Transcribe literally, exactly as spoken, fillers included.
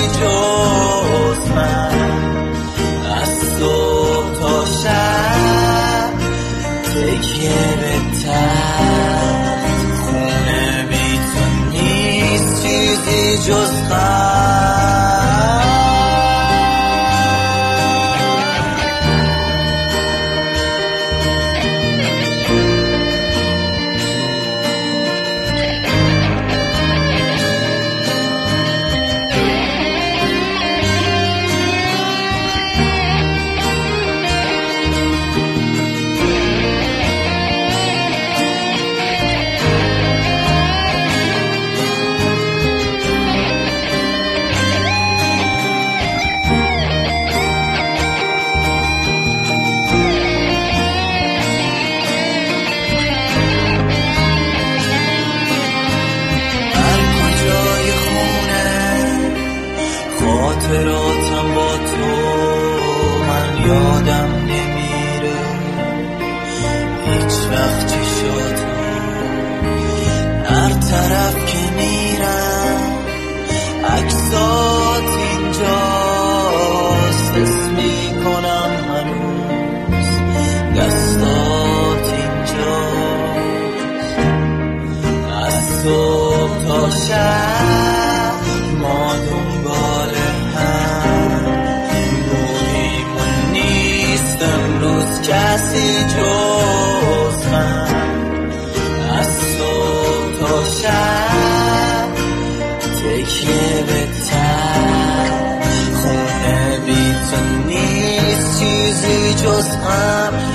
جز من. از صبح تا شب تکیه به تخت، خونه بی تو نیست چیزی جز غم. خاطراتم با تو من یادم نمیره هیچ وقت چشاتو. هر طرف که میرم عکسات اینجاست، حس میکنم هنوز دستات اینجاست. از صبح تا شب ما دنبال امروز کسی جز من. از صبح تا شب تکیه به تخت، خونه بی تو نیست چیزی جز غم.